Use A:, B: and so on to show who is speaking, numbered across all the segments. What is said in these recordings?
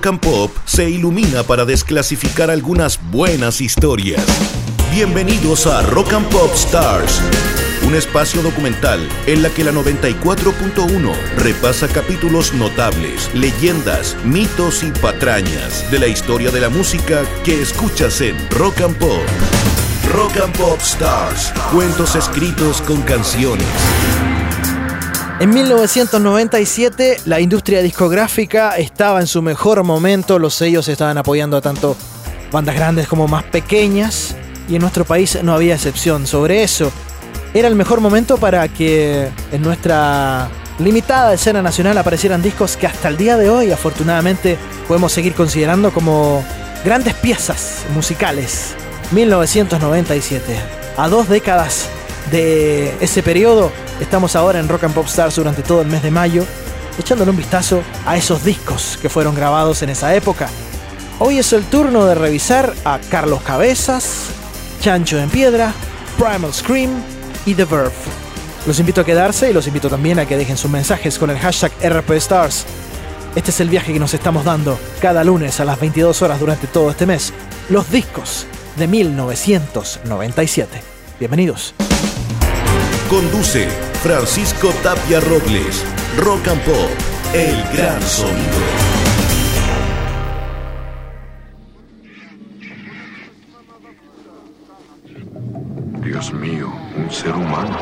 A: Rock and Pop se ilumina para desclasificar algunas buenas historias. Bienvenidos a Rock and Pop Stars, un espacio documental en la que la 94.1 repasa capítulos notables, leyendas, mitos y patrañas de la historia de la música que escuchas en Rock and Pop. Rock and Pop Stars, cuentos escritos con canciones.
B: En 1997 la industria discográfica estaba en su mejor momento, los sellos estaban apoyando a tanto bandas grandes como más pequeñas y en nuestro país no había excepción sobre eso. Era el mejor momento para que en nuestra limitada escena nacional aparecieran discos que hasta el día de hoy afortunadamente podemos seguir considerando como grandes piezas musicales. 1997, a 2 décadas de ese periodo, estamos ahora en Rock and Pop Stars durante todo el mes de mayo, echándole un vistazo a esos discos que fueron grabados en esa época. Hoy es el turno de revisar a Carlos Cabezas, Chancho en Piedra, Primal Scream y The Verve. Los invito a quedarse y los invito también a que dejen sus mensajes con el hashtag RPStars. Este es el viaje que nos estamos dando cada lunes a las 22 horas durante todo este mes. Los discos de 1997. Bienvenidos.
A: Conduce Francisco Tapia Robles. Rock and Pop, el gran sonido.
C: Dios mío, un ser humano.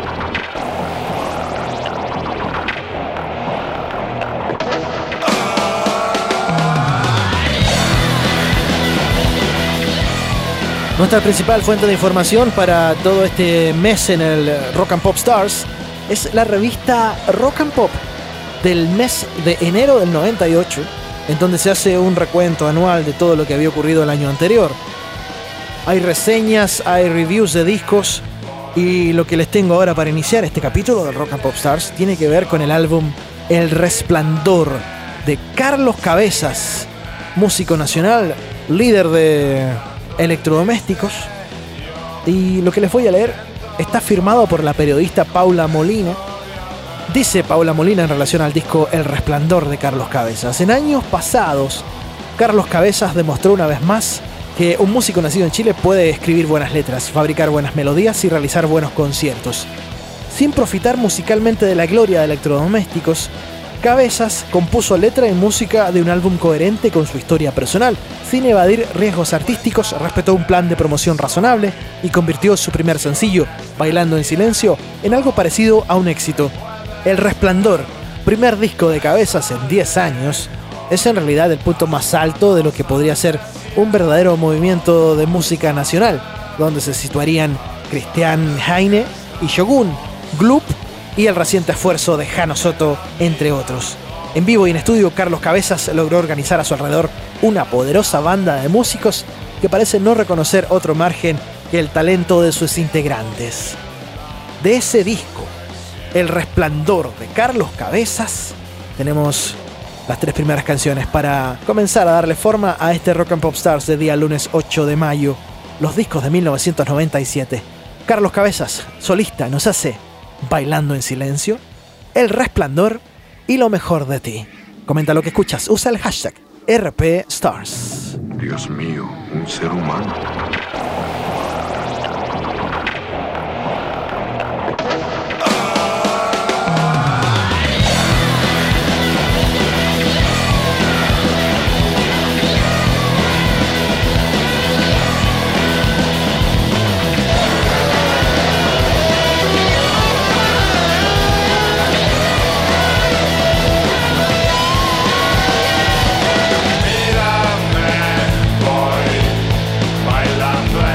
B: Nuestra principal fuente de información para todo este mes en el Rock and Pop Stars es la revista Rock and Pop del mes de enero del 98, en donde se hace un recuento anual de todo lo que había ocurrido el año anterior. Hay reseñas, hay reviews de discos y lo que les tengo ahora para iniciar este capítulo del Rock and Pop Stars tiene que ver con el álbum El Resplandor de Carlos Cabezas, músico nacional, líder de electrodomésticos, y lo que les voy a leer está firmado por la periodista Paula Molina. Dice Paula Molina en relación al disco El Resplandor de Carlos Cabezas: en años pasados, Carlos Cabezas demostró una vez más que un músico nacido en Chile puede escribir buenas letras, fabricar buenas melodías y realizar buenos conciertos. Sin profitar musicalmente de la gloria de electrodomésticos, Cabezas compuso letra y música de un álbum coherente con su historia personal, sin evadir riesgos artísticos, respetó un plan de promoción razonable y convirtió su primer sencillo, Bailando en Silencio, en algo parecido a un éxito. El Resplandor, primer disco de Cabezas en 10 años, es en realidad el punto más alto de lo que podría ser un verdadero movimiento de música nacional, donde se situarían Cristian Heine y Shogun, Gloop y el reciente esfuerzo de Jano Soto, entre otros. En vivo y en estudio, Carlos Cabezas logró organizar a su alrededor una poderosa banda de músicos que parece no reconocer otro margen que el talento de sus integrantes. De ese disco, El Resplandor de Carlos Cabezas, tenemos las 3 primeras canciones para comenzar a darle forma a este Rock and Pop Stars de día lunes 8 de mayo. Los discos de 1997. Carlos Cabezas, solista, nos hace Bailando en Silencio, El Resplandor y Lo Mejor de Ti. Comenta lo que escuchas, usa el hashtag RPStars.
C: Dios mío, un ser humano.
D: Mírame, voy bailando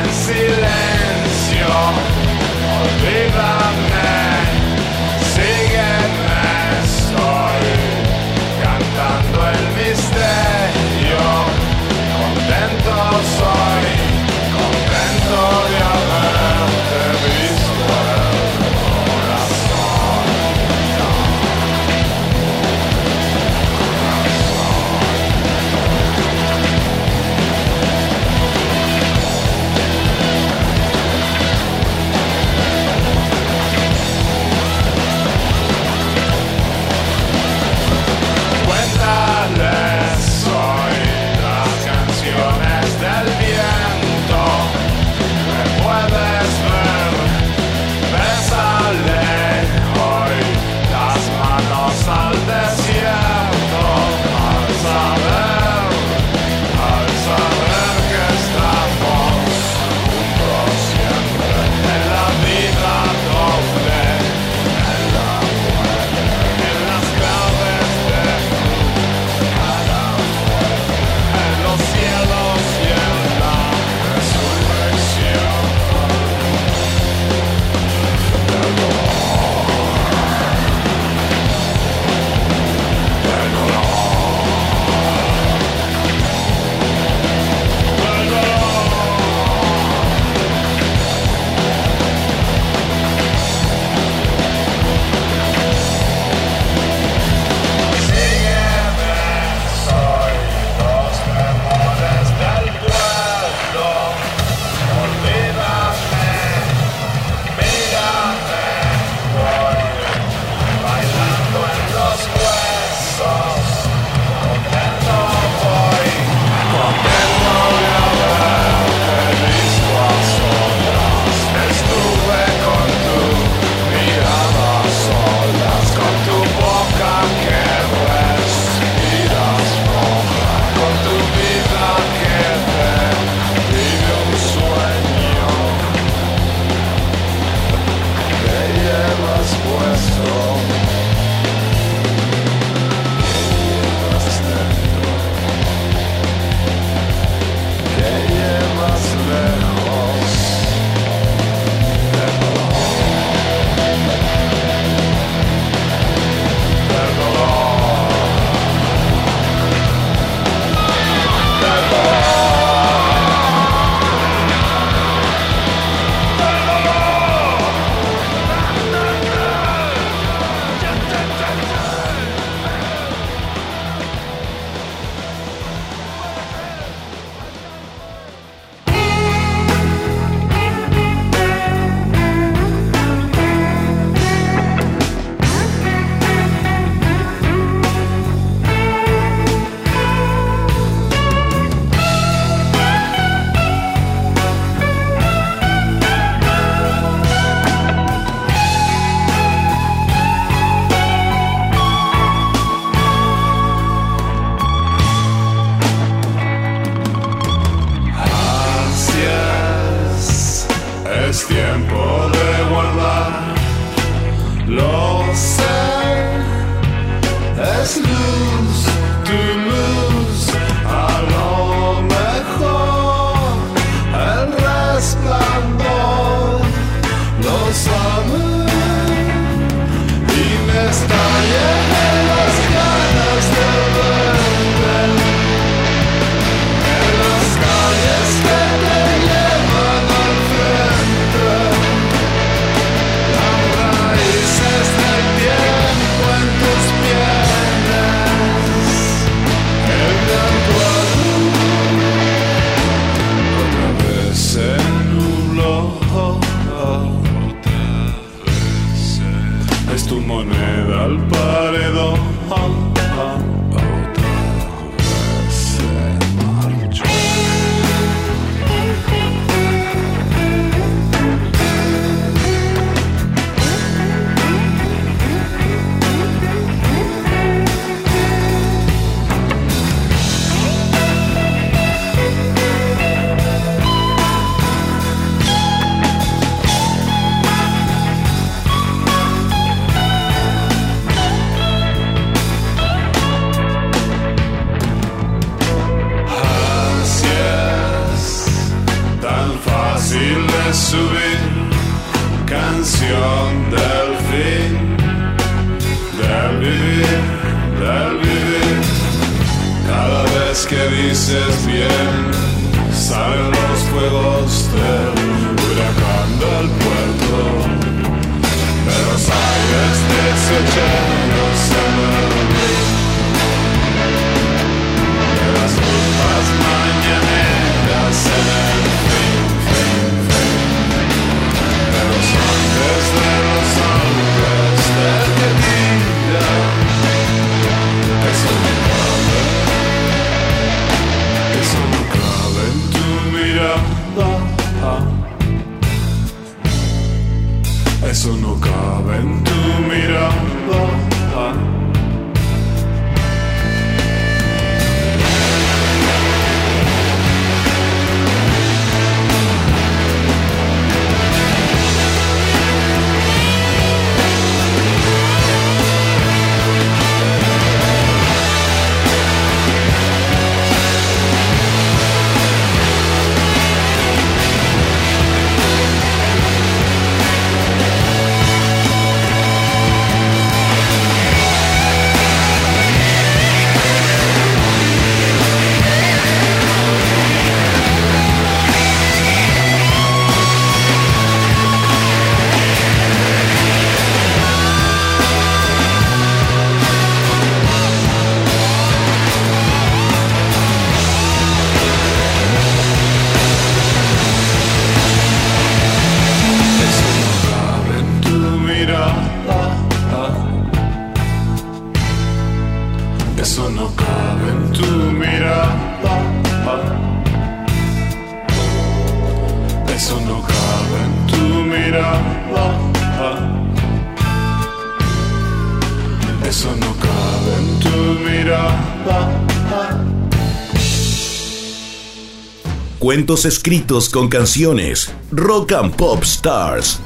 A: Cuentos escritos con canciones. Rock and Pop Stars.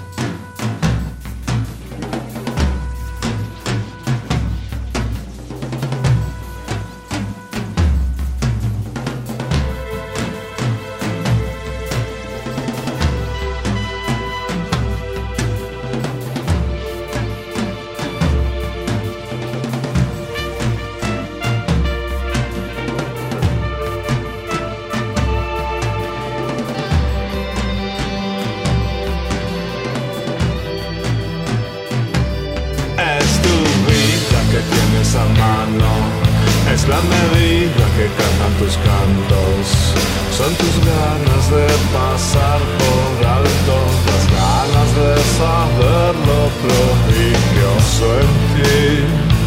D: es la medida que cantan tus cantos, son tus ganas de pasar por alto, las ganas de saber lo prodigioso en ti,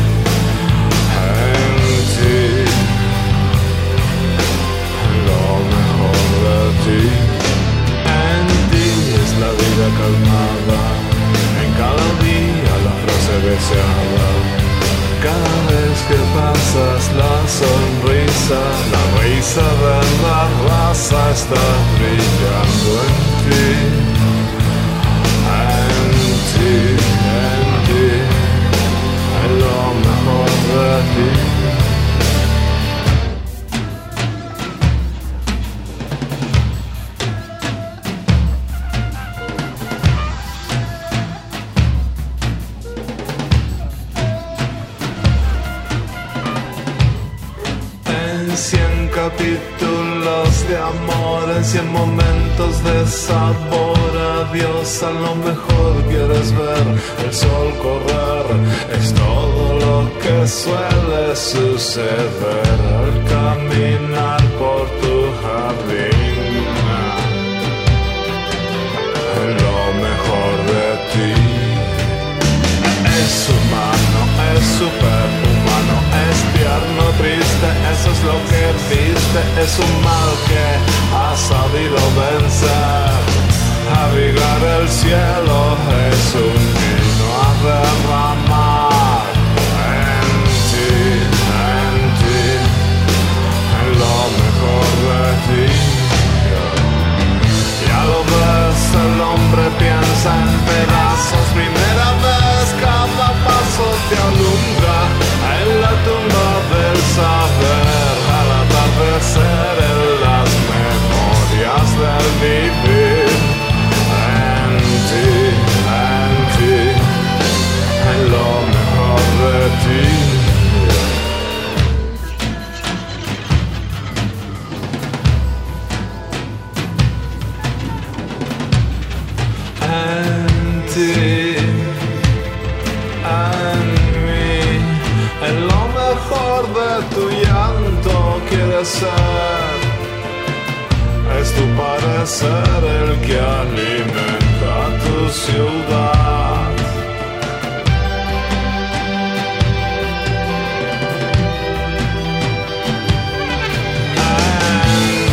D: lo mejor de ti. En ti es la vida calmada, en cada día la frase deseada. Cada vez que pasas la sonrisa, la risa de la raza está brillando en ti, en ti, en ti, en lo mejor de ti. Capítulos de amor, en 100 momentos de sabor a Dios, a lo mejor quieres ver el sol correr, es todo lo que suele suceder al caminar por tu jardín, lo mejor de ti. Es humano, es superhumano, es tierno, triste, eso es lo que viste, es un mal que has sabido vencer. Abrigar el cielo es un vino a derramar en ti, en lo mejor de ti. Ya lo ves, el hombre piensa en pedazos, primera vez cada paso te alumbra en la tumba del saber, al atardecer en las memorias del vivir, en ti, en lo mejor de ti. Tu llanto quiere ser, es tu parecer el que alimenta tu ciudad. En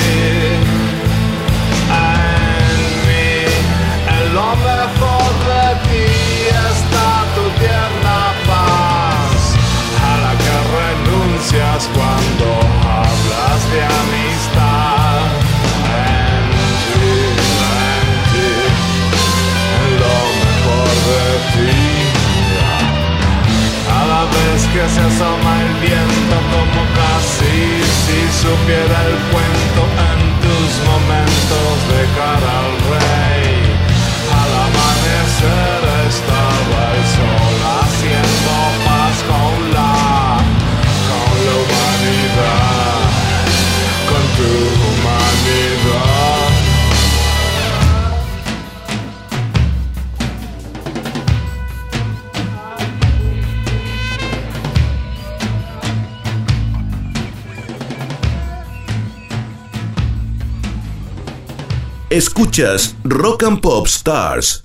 D: mí, en lo mejor de ti está tu tierna paz, a la que renuncias cuando hablas de amistad. En ti, en lo mejor de ti. Cada vez que se asoma el viento, como casi si supiera el cuento, en tus momentos de cara al rey, al amanecer estaba el sol haciendo paz con la humanidad, con tu humanidad.
A: Escuchas Rock and Pop Stars.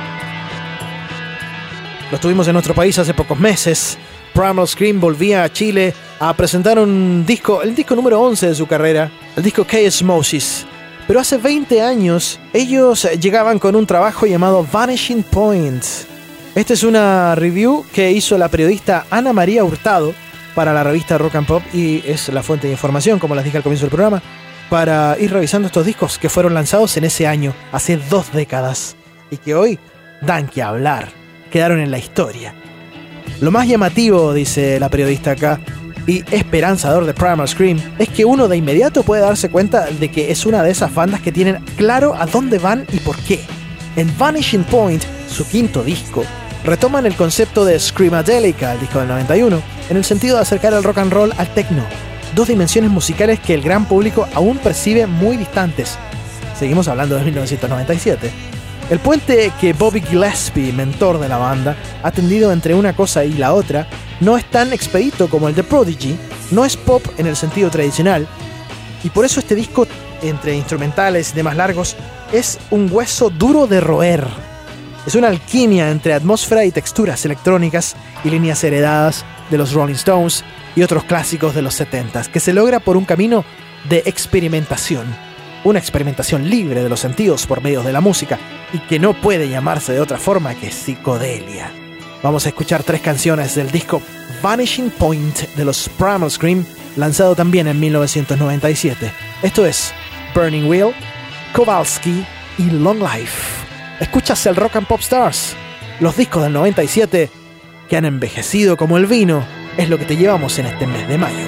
B: Lo tuvimos en nuestro país hace pocos meses. Primal Scream volvía a Chile a presentar un disco, el disco número 11 de su carrera, el disco Chaosmosis. Pero hace 20 años ellos llegaban con un trabajo llamado Vanishing Point. Esta es una review que hizo la periodista Ana María Hurtado para la revista Rock and Pop y es la fuente de información, como les dije al comienzo del programa, para ir revisando estos discos que fueron lanzados en ese año, hace 2 décadas, y que hoy dan que hablar, quedaron en la historia. Lo más llamativo, dice la periodista acá, y esperanzador de Primal Scream, es que uno de inmediato puede darse cuenta de que es una de esas bandas que tienen claro a dónde van y por qué. En Vanishing Point, su 5º disco, retoman el concepto de Screamadelica, el disco del 91, en el sentido de acercar el rock and roll al techno, 2 dimensiones musicales que el gran público aún percibe muy distantes. Seguimos hablando de 1997. El puente que Bobby Gillespie, mentor de la banda, ha tendido entre una cosa y la otra, no es tan expedito como el de Prodigy, No es pop en el sentido tradicional, y por eso este disco, entre instrumentales y temas largos, es un hueso duro de roer. Es una alquimia entre atmósfera y texturas electrónicas y líneas heredadas de los Rolling Stones y otros clásicos de los 70s, que se logra por un camino de experimentación. Una experimentación libre de los sentidos por medio de la música y que no puede llamarse de otra forma que psicodelia. Vamos a escuchar 3 canciones del disco Vanishing Point de los Primal Scream, lanzado también en 1997. Esto es Burning Wheel, Kowalski y Long Life. Escuchas el Rock and Pop Stars. Los discos del 97 que han envejecido como el vino es lo que te llevamos en este mes de mayo.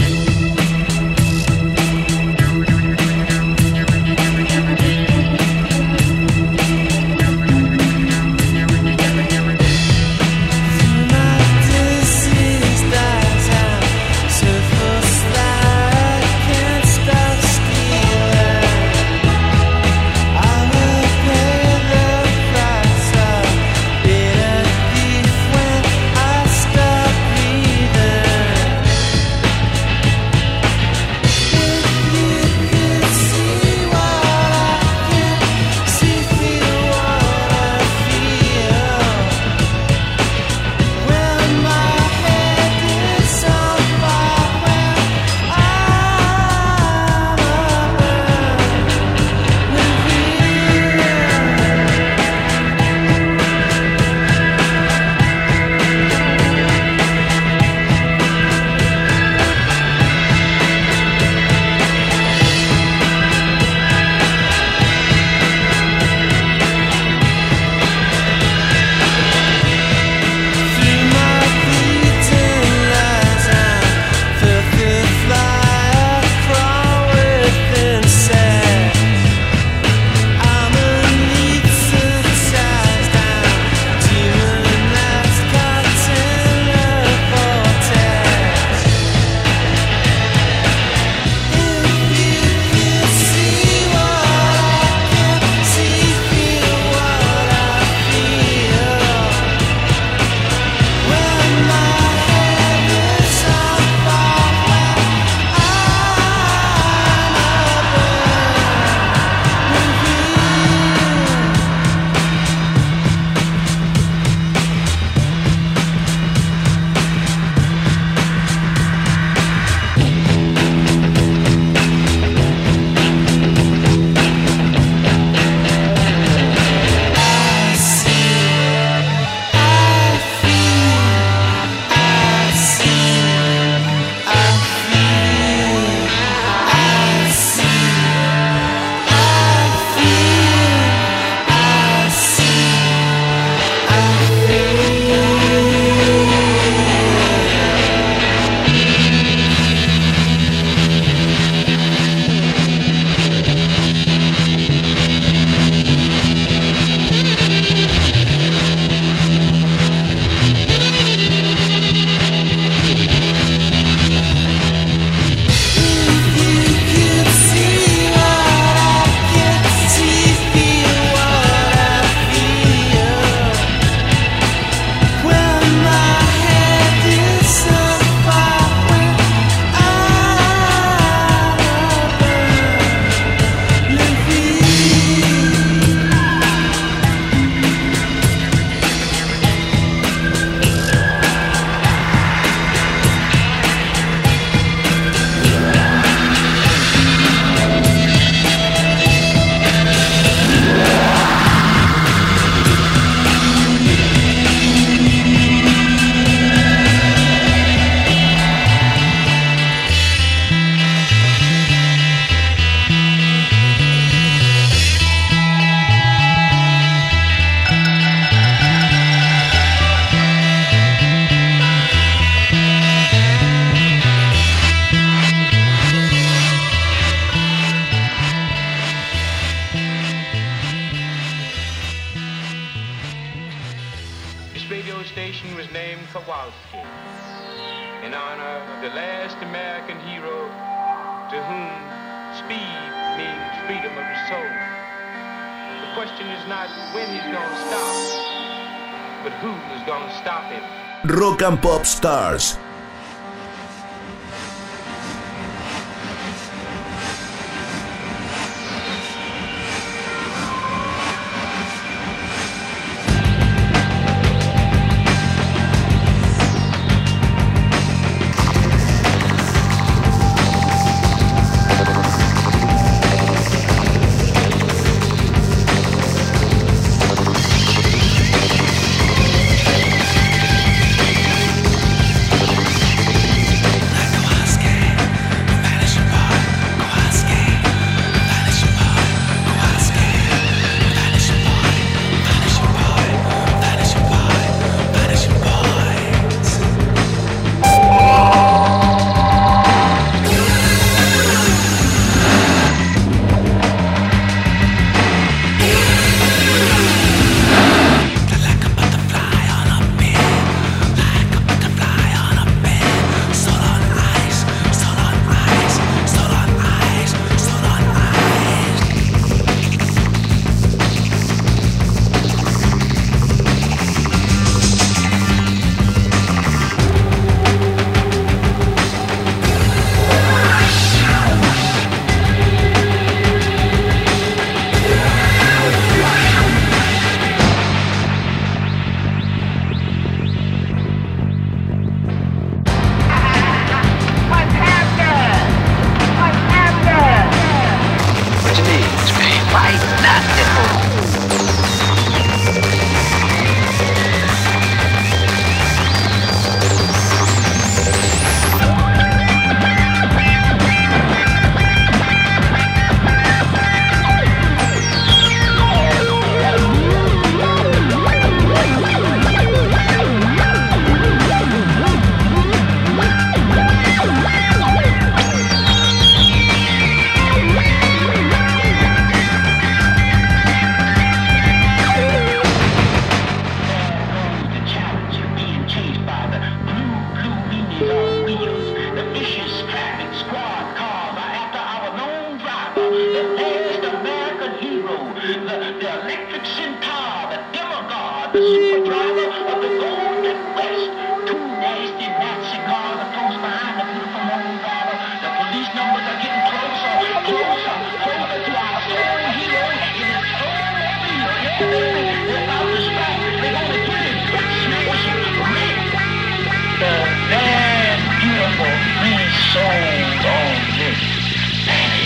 E: station was named Kowalski in honor of the last American hero to whom speed means freedom of the soul. The question is not when he's gonna stop, but who is gonna stop him.
A: Rock and Pop Stars.
F: the super driver of the Golden West. Two nasty Nazi cars are close behind the beautiful lone driver. The police numbers are getting closer, closer, closer to our soaring hero in his home area. Yeah, baby, they're about to stop. They're gonna get him, smash him, wreck the bad, beautiful, free souls on this planet.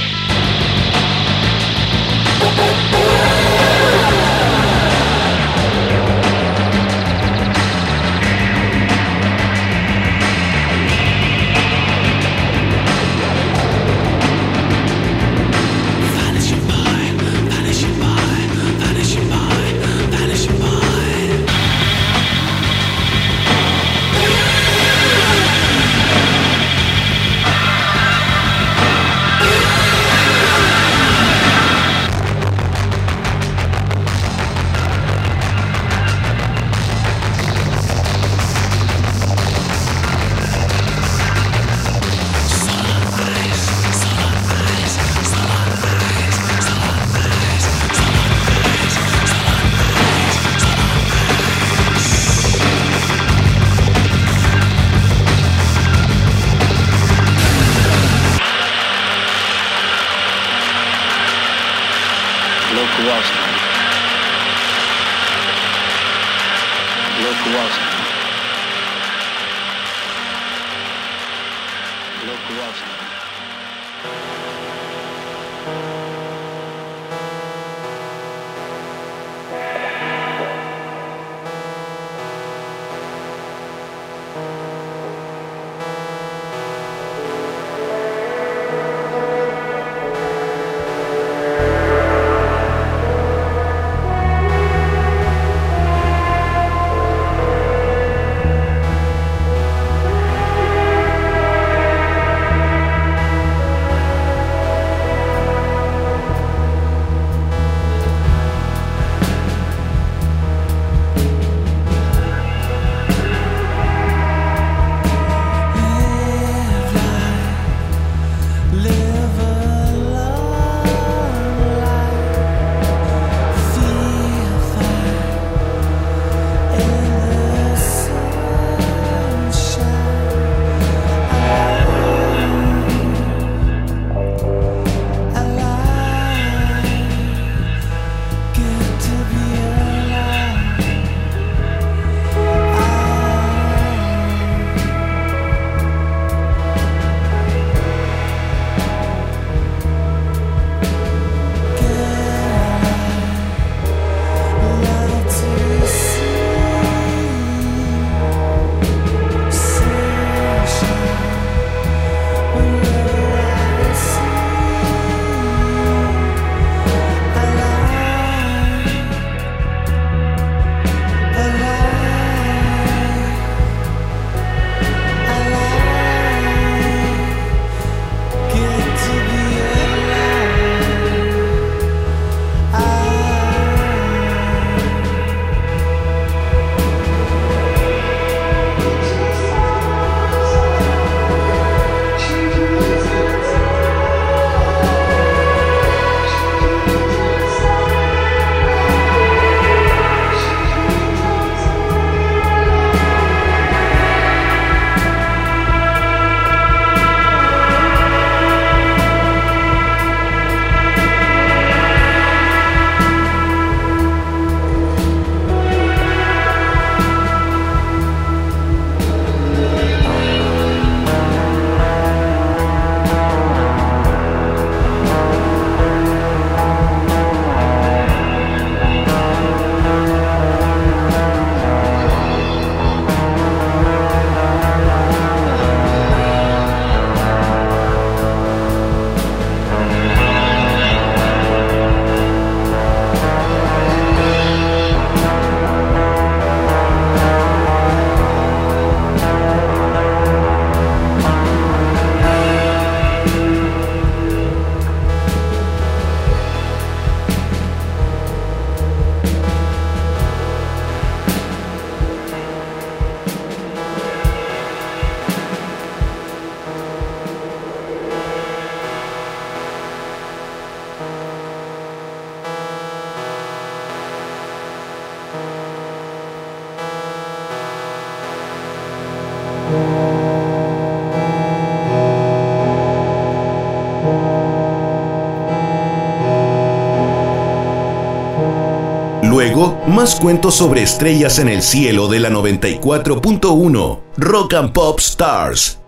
A: luego, más cuentos sobre estrellas en el cielo de la 94.1 Rock and Pop Stars.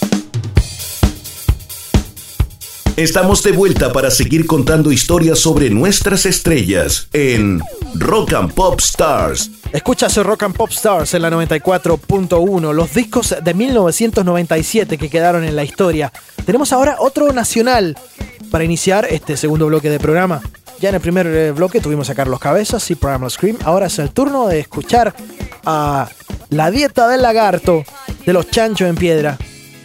A: Estamos de vuelta para seguir contando historias sobre nuestras estrellas en Rock and Pop Stars.
B: Escuchas Rock and Pop Stars en la 94.1, los discos de 1997 que quedaron en la historia. Tenemos ahora otro nacional para iniciar este segundo bloque de programa. Ya en el primer bloque tuvimos a Carlos Cabezas y Primal Scream. Ahora es el turno de escuchar a La Dieta del Lagarto de los Chancho en Piedra.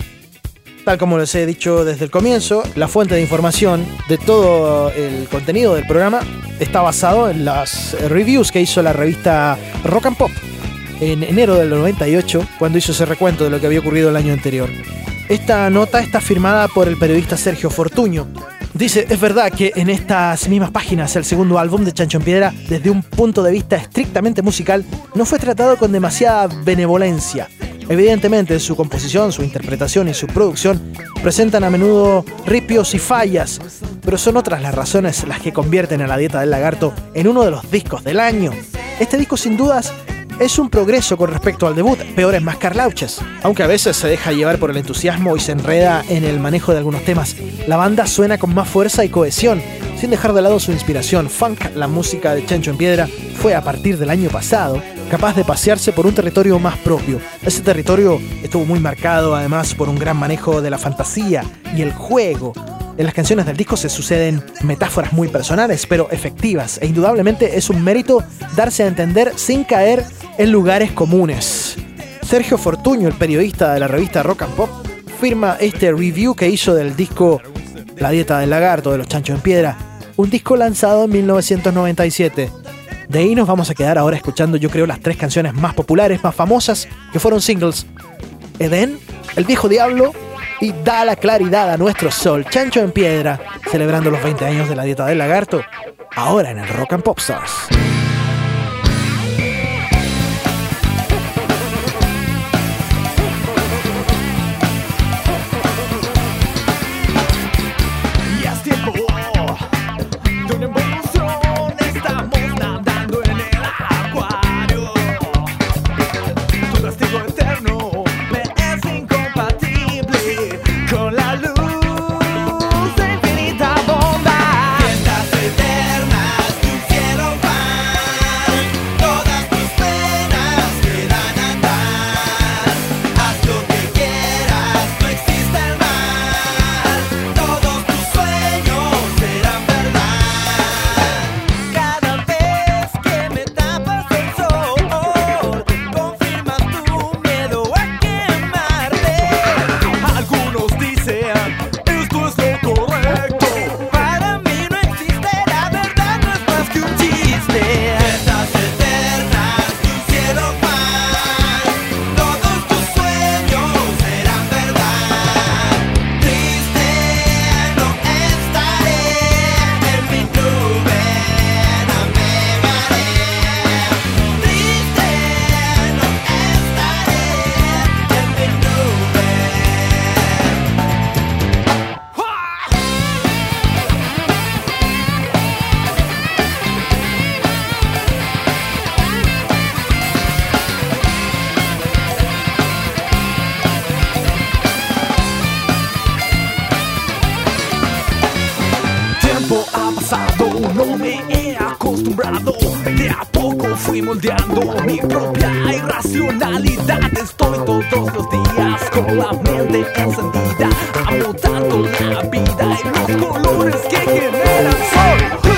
B: Tal como les he dicho desde el comienzo, la fuente de información de todo el contenido del programa está basado en las reviews que hizo la revista Rock and Pop en enero del 98, cuando hizo ese recuento de lo que había ocurrido el año anterior. Esta nota está firmada por el periodista Sergio Fortuño. Dice: es verdad que en estas mismas páginas el segundo álbum de Chancho en Piedra, desde un punto de vista estrictamente musical, no fue tratado con demasiada benevolencia. Evidentemente, su composición, su interpretación y su producción presentan a menudo ripios y fallas, pero son otras las razones las que convierten a La Dieta del Lagarto en uno de los discos del año. Este disco, sin dudas, es un progreso con respecto al debut, Peores más Carlauches. Aunque a veces se deja llevar por el entusiasmo y se enreda en el manejo de algunos temas, la banda suena con más fuerza y cohesión, sin dejar de lado su inspiración funk. La música de Chancho en Piedra fue, a partir del año pasado, capaz de pasearse por un territorio más propio. Ese territorio estuvo muy marcado, además, por un gran manejo de la fantasía y el juego. En las canciones del disco se suceden metáforas muy personales, pero efectivas, e indudablemente es un mérito darse a entender sin caer en lugares comunes. Sergio Fortuño, el periodista de la revista Rock and Pop, firma este review que hizo del disco La Dieta del Lagarto de los Chancho en Piedra, un disco lanzado en 1997. De ahí nos vamos a quedar ahora escuchando, yo creo, las 3 canciones más populares, más famosas, que fueron singles: Edén, El Viejo Diablo y Da la Claridad a Nuestro Sol. Chancho en Piedra, celebrando los 20 años de La Dieta del Lagarto, ahora en el Rock and Pop Stars.
G: De a poco fui moldeando mi propia irracionalidad. Estoy todos los días con la mente encendida, amo tanto la vida y los colores que generan sol.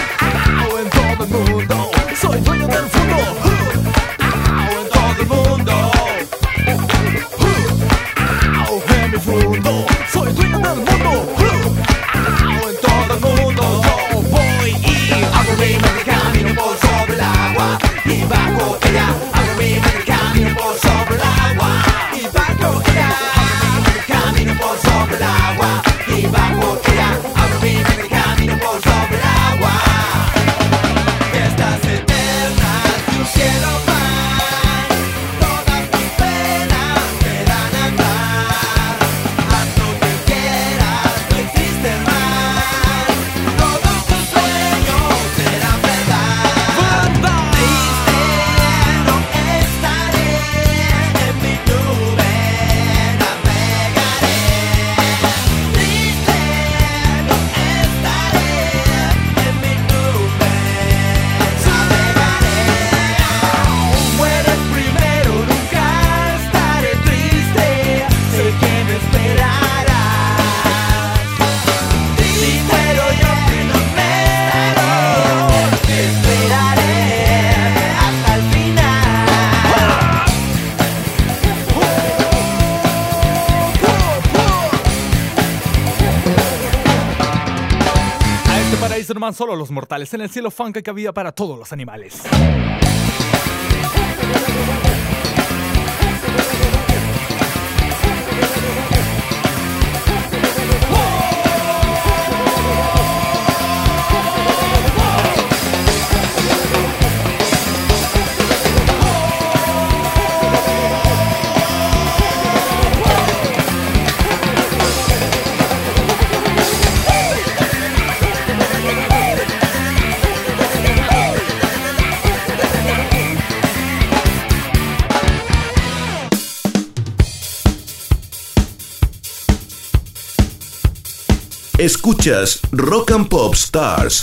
G: En todo el mundo soy dueño del fondo. En todo el mundo. En mi fondo soy dueño del mundo. En todo el mundo yo voy y hago mi camino por sobre el agua y bajo ella. Hago mi camino por sobre el agua y bajo ella. Hago mi camino por sobre el agua y bajo ella. Hago mi camino por sobre el agua. nomás solo los mortales. En el cielo funk que había para todos los animales.
A: Escuchas Rock and Pop Stars.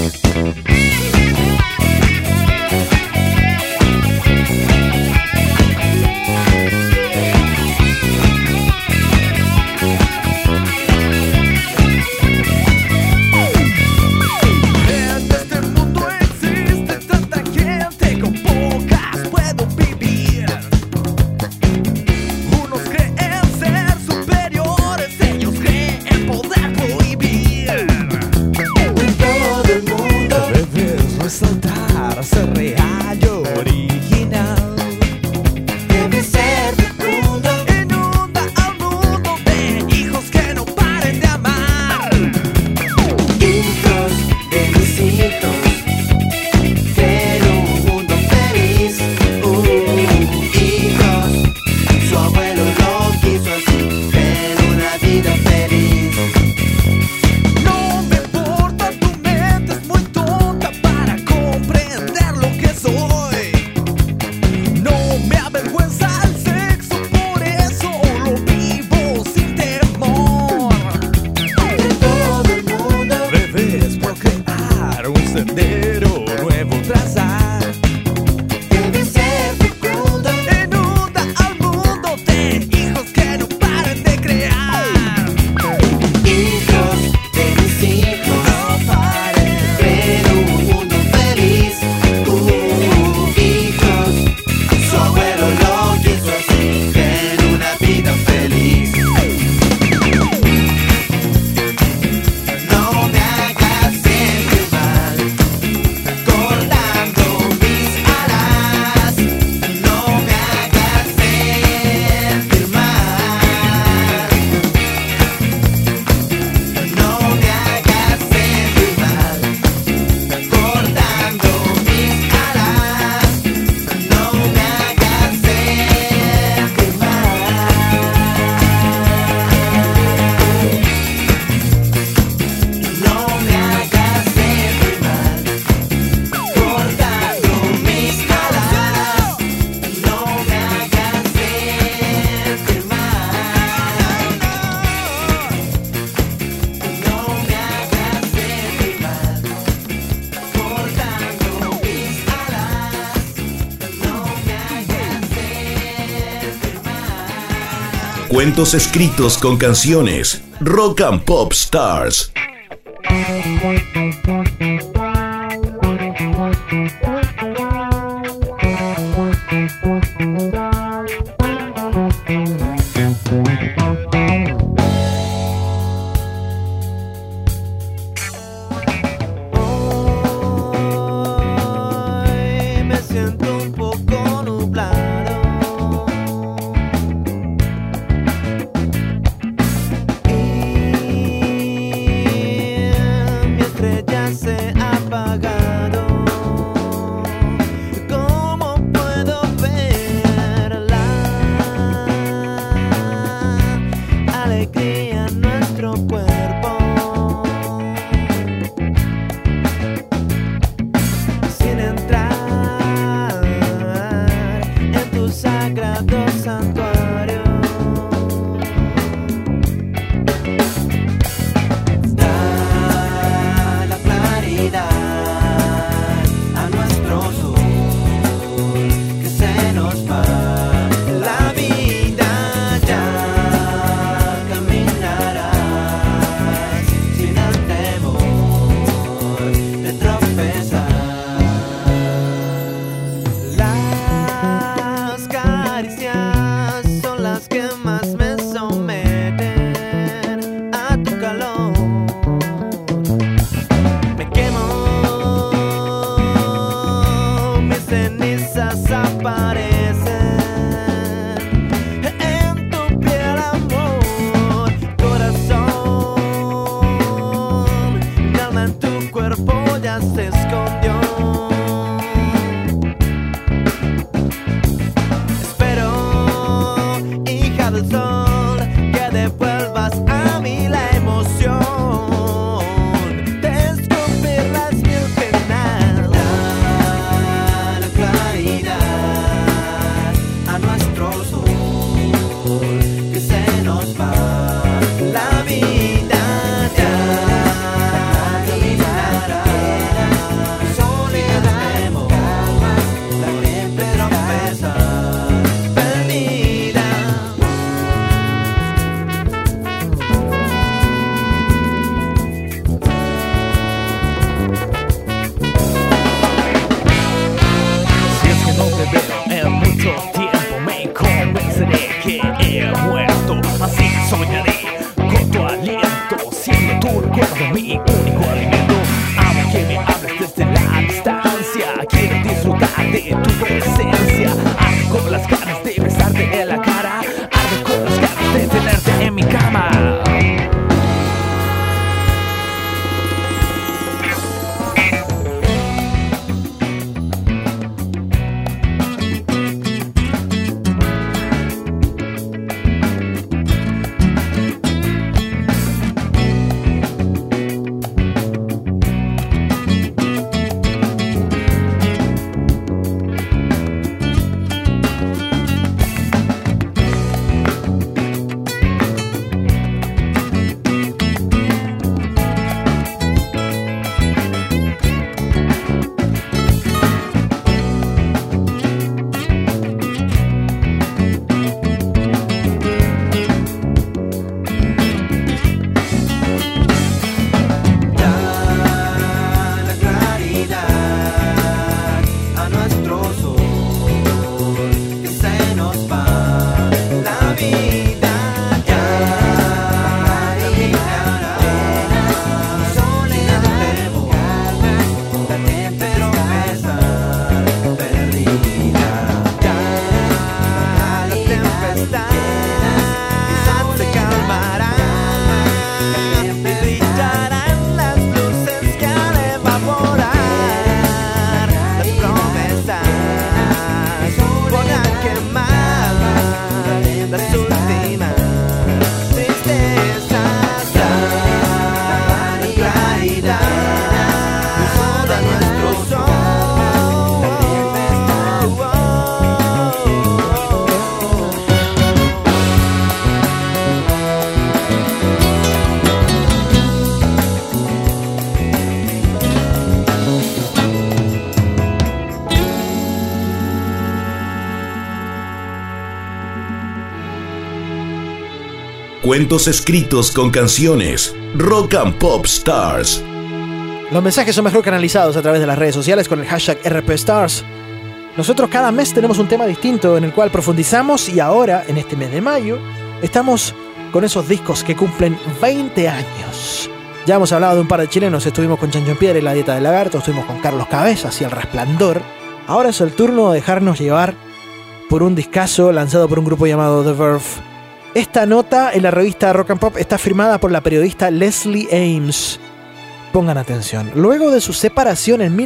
A: Cuentos escritos con canciones. Rock and Pop Stars.
G: único alimento. Amo que me hables desde la distancia. Quiero disfrutar de tu presencia. Arde con las ganas de besarte en la cara. Arde con las ganas de tenerte en mi cama.
A: Cuentos escritos con canciones. Rock and Pop Stars.
B: Los mensajes son mejor canalizados a través de las redes sociales con el hashtag RPStars. Nosotros cada mes tenemos un tema distinto en el cual profundizamos y ahora, en este mes de mayo, estamos con esos discos que cumplen 20 años. Ya hemos hablado de un par de chilenos, estuvimos con Chancho en Piedra y La Dieta del Lagarto, estuvimos con Carlos Cabezas y El Resplandor. Ahora es el turno de dejarnos llevar por un discazo lanzado por un grupo llamado The Verve. Esta nota en la revista Rock and Pop está firmada por la periodista Leslie Ames. Pongan atención. Luego de su separación en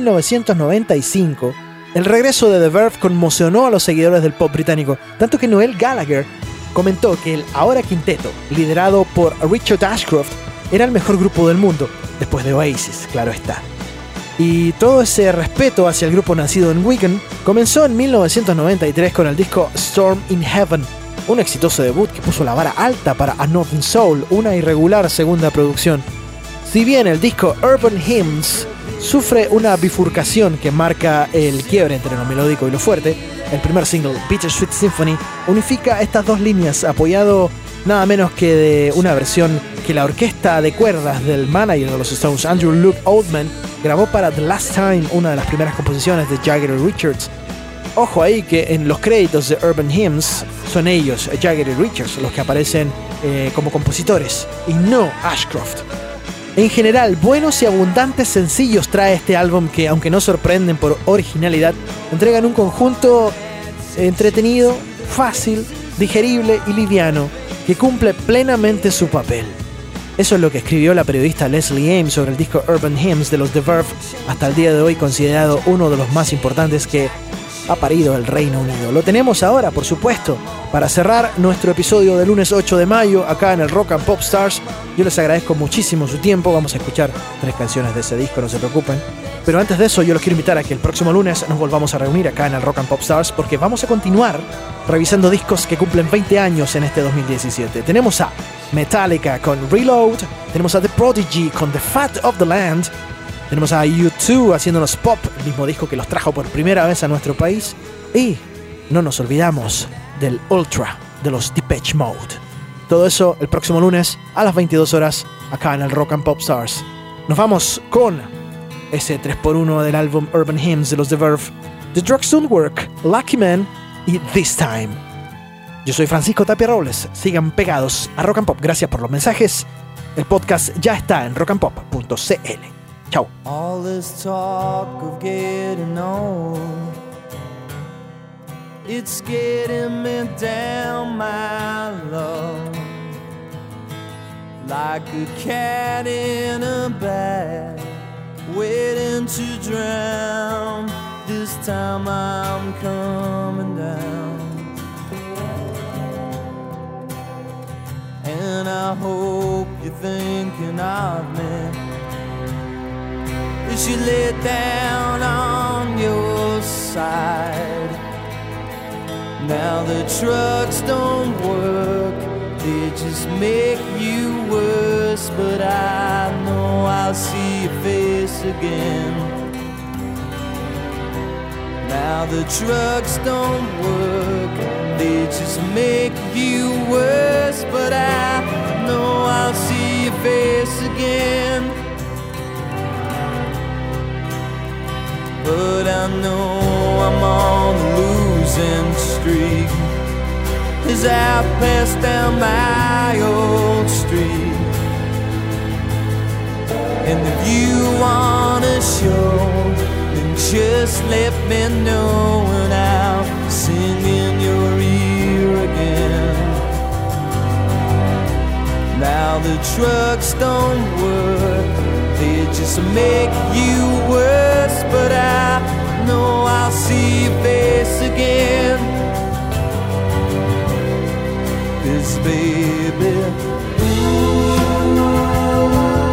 B: 1995, el regreso de The Verve conmocionó a los seguidores del pop británico, tanto que Noel Gallagher comentó que el ahora quinteto, liderado por Richard Ashcroft, era el mejor grupo del mundo, después de Oasis, claro está. Y todo ese respeto hacia el grupo nacido en Wigan comenzó en 1993 con el disco Storm in Heaven, un exitoso debut que puso la vara alta para A Northern Soul, una irregular segunda producción. Si bien el disco Urban Hymns sufre una bifurcación que marca el quiebre entre lo melódico y lo fuerte, el primer single, Bittersweet Symphony, unifica estas dos líneas apoyado nada menos que de una versión que la orquesta de cuerdas del manager de los Stones, Andrew Luke Oldham, grabó para The Last Time, una de las primeras composiciones de Jagger y Richards. Ojo ahí que en los créditos de Urban Hymns son ellos, Jagger y Richards, los que aparecen como compositores, y no Ashcroft. En general, buenos y abundantes sencillos trae este álbum que, aunque no sorprenden por originalidad, entregan un conjunto entretenido, fácil, digerible y liviano, que cumple plenamente su papel. Eso es lo que escribió la periodista Leslie Ames sobre el disco Urban Hymns de los The Verve, hasta el día de hoy considerado uno de los más importantes que ha parido el Reino Unido. Lo tenemos ahora, por supuesto, para cerrar nuestro episodio del lunes 8 de mayo acá en el Rock and Pop Stars. Yo les agradezco muchísimo su tiempo. Vamos a escuchar 3 canciones de ese disco, no se preocupen. Pero antes de eso, yo los quiero invitar a que el próximo lunes nos volvamos a reunir acá en el Rock and Pop Stars, porque vamos a continuar revisando discos que cumplen 20 años en este 2017. Tenemos a Metallica con Reload, tenemos a The Prodigy con The Fat of the Land, tenemos a U2 haciéndonos pop, el mismo disco que los trajo por primera vez a nuestro país, y no nos olvidamos del Ultra de los Depeche Mode. Todo eso el próximo lunes a las 22 horas acá en el Rock and Pop Stars. Nos vamos con ese 3x1 del álbum Urban Hymns de los The Verve, The Drugs Don't Work, Lucky Man y This Time. Yo soy Francisco Tapia Robles. Sigan pegados a Rock and Pop. Gracias por los mensajes. El podcast ya está en rockandpop.cl. Chao.
H: All this talk of getting old, it's getting me down, my love, like a cat in a bag, waiting to drown. This time I'm coming down, and I hope you're thinking of me as you lay down on your side. Now the drugs don't work, they just make you worse, but I know I'll see your face again. Now the drugs don't work, they just make you worse, but I know I'll see your face again. But I know I'm on the losing streak as I pass down my old street. And if you wanna show, then just let me know, and I'll sing in your ear again. Now the drugs don't work, they just make you worse, but I know I'll see your face again. 'Cause baby, ooh,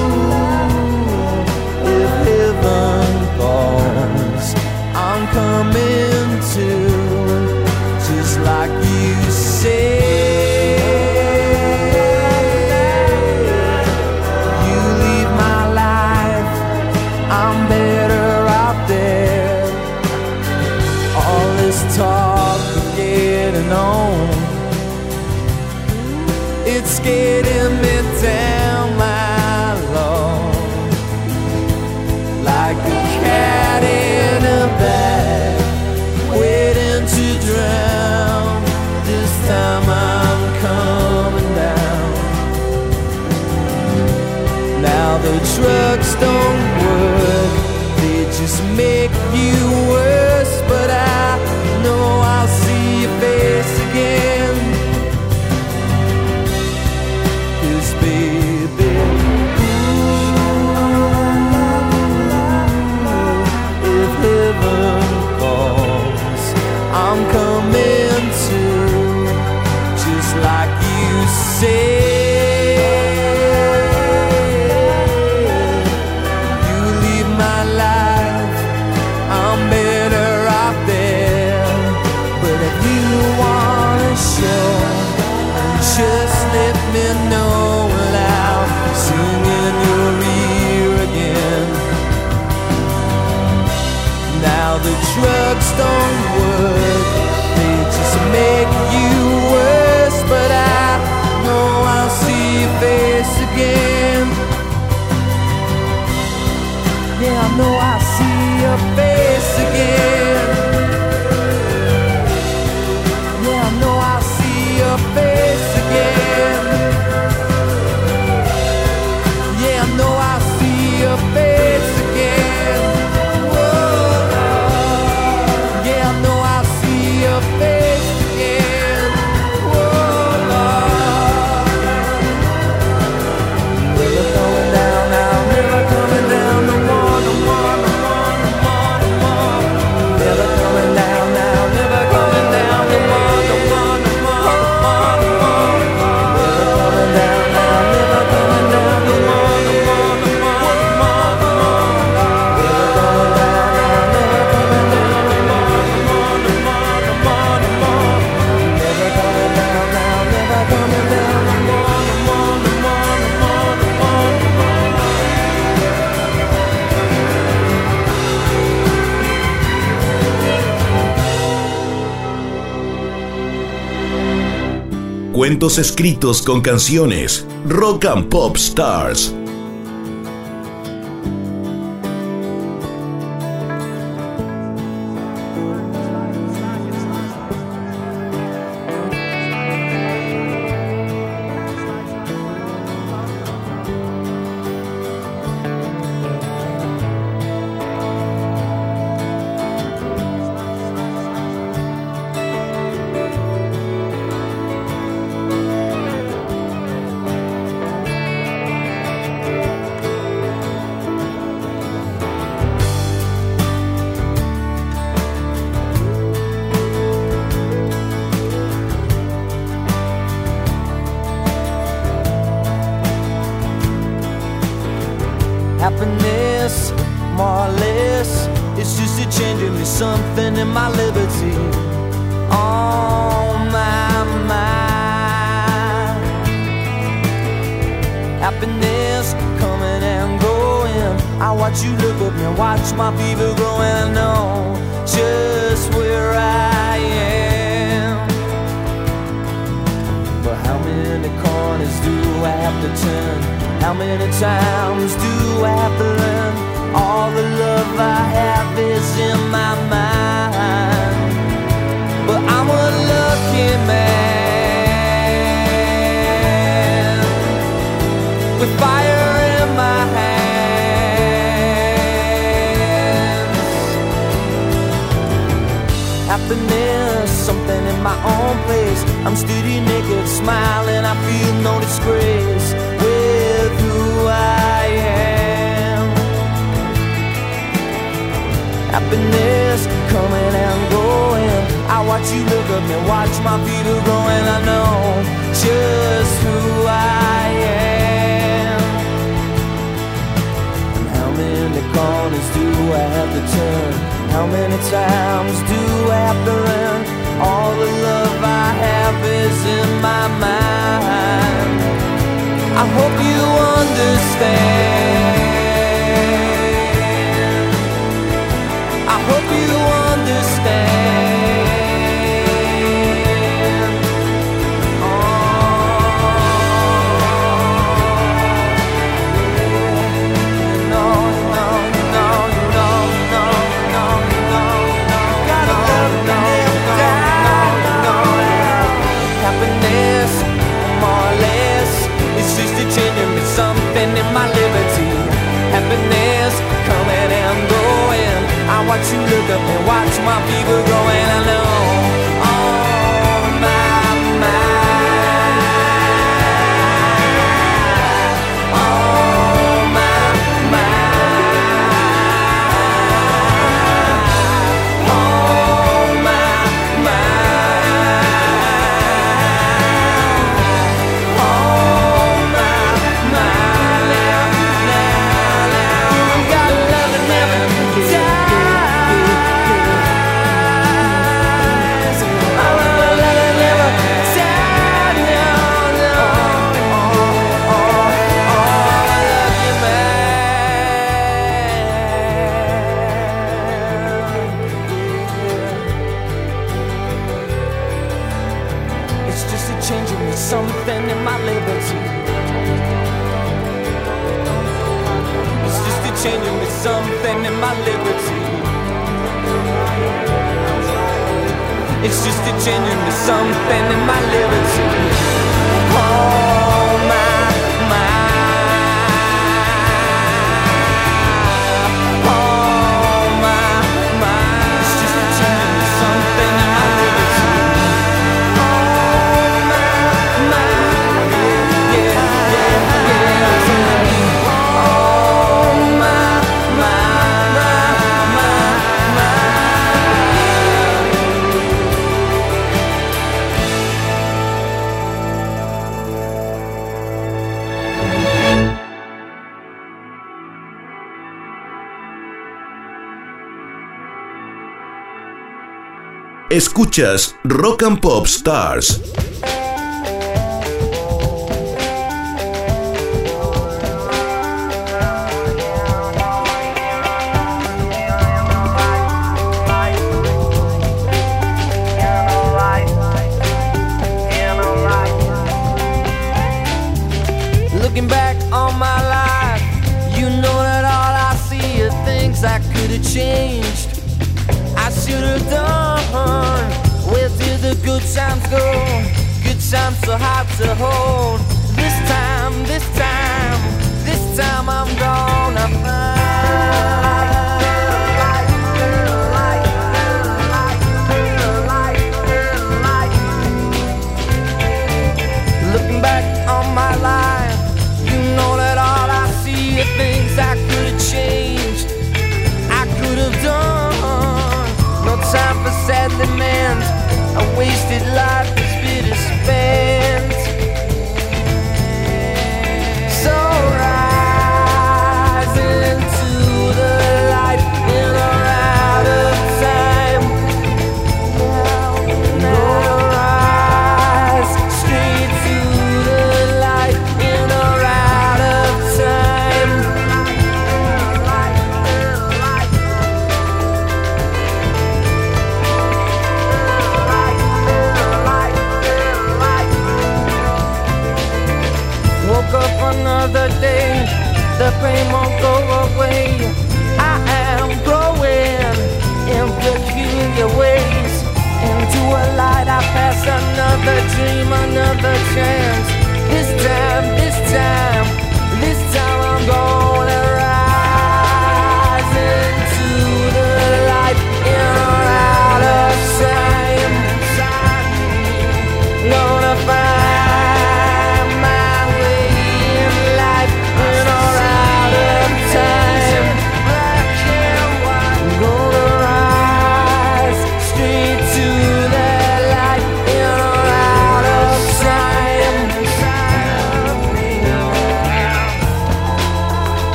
H: if heaven calls, I'm coming to, just like you say. I'm better out there. All this talk of getting on, it's getting me down, my love, like a cat in a bag, waiting to drown. This time I'm coming down. Now the drugs don't work, they just make you worse, but I know I'll see your face again. 'Cause baby, ooh, if heaven calls, I'm coming to, just like you say. Just let me know, and I'll sing in your ear again. Now the drugs don't work, they just make you worse, but I know I'll see your face again. Yeah, I know I'll see your face again. Yeah, I know I'll see your face again. Yeah, I know I see your face again. Whoa. Yeah, I know I see your face again. Whoa. Never going down now, never coming down no more, no more, no more, no more, no more. Never coming down now, never coming down no more, no more, no more, no more, no more. Never coming down now, never coming down no more, no more, no more, no more, no more. Never coming down now, never coming down no more, no more, no more, no more, no more. Never coming down now, never coming down no more, no more, no more, no more, no more, no more.
A: Cuentos escritos con canciones. Rock and Pop Stars.
H: Happiness, more or less, it's just a change in me, something in my liberty. On my mind. Happiness coming and going. I watch you look at me, watch my fever growing. I know just where I am. But how many corners do I have to turn? How many times do I have to learn? All the love I have is in my mind. But I'm a lucky man with fire in my hands. Happiness, something in my own place. I'm steady naked, smiling, I feel no disgrace with who I am. Happiness coming and going. I watch you look at me, watch my fever growing. I know just who I am. And how many corners do I have to turn? How many times do I have to run? All the love I have is in my mind. I hope you understand. I hope you understand. Something in my liberty, happiness coming and going. I watch you look up and watch my fever growing. I know on my mind, on my mind, on my something in my liberty. It's just a change in me, something in my liberty. It's just a change in me, something in my liberty. Oh my, my. Oh my, my. It's just a change in me, something in my liberty.
A: Escuchas Rock and Pop Stars.
H: Looking back on my life, you know that all I see are things I could have changed. I should have done. Where did the good times go? Good times so hard to hold. This time I'm gonna find. Looking back on my life, you know that all I see are things I could have changed. I could have done. No time for sad lament. A wasted life is bitter spent. So rising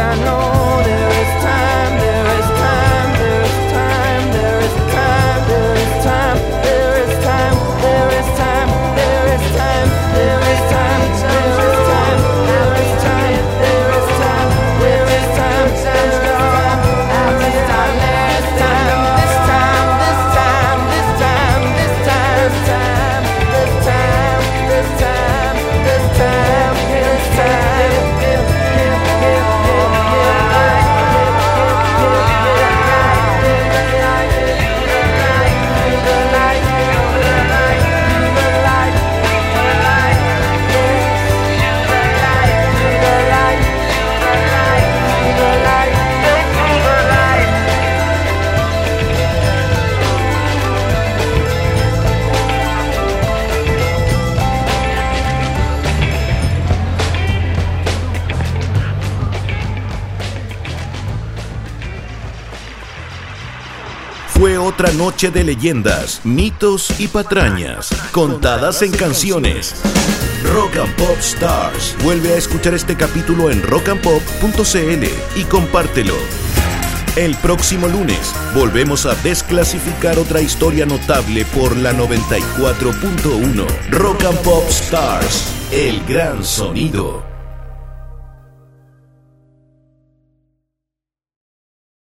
A: Fue otra noche de leyendas, mitos y patrañas, contadas en canciones. Rock and Pop Stars. Vuelve a escuchar este capítulo en rockandpop.cl y compártelo. El próximo lunes volvemos a desclasificar otra historia notable por la 94.1. Rock and Pop Stars, el gran sonido.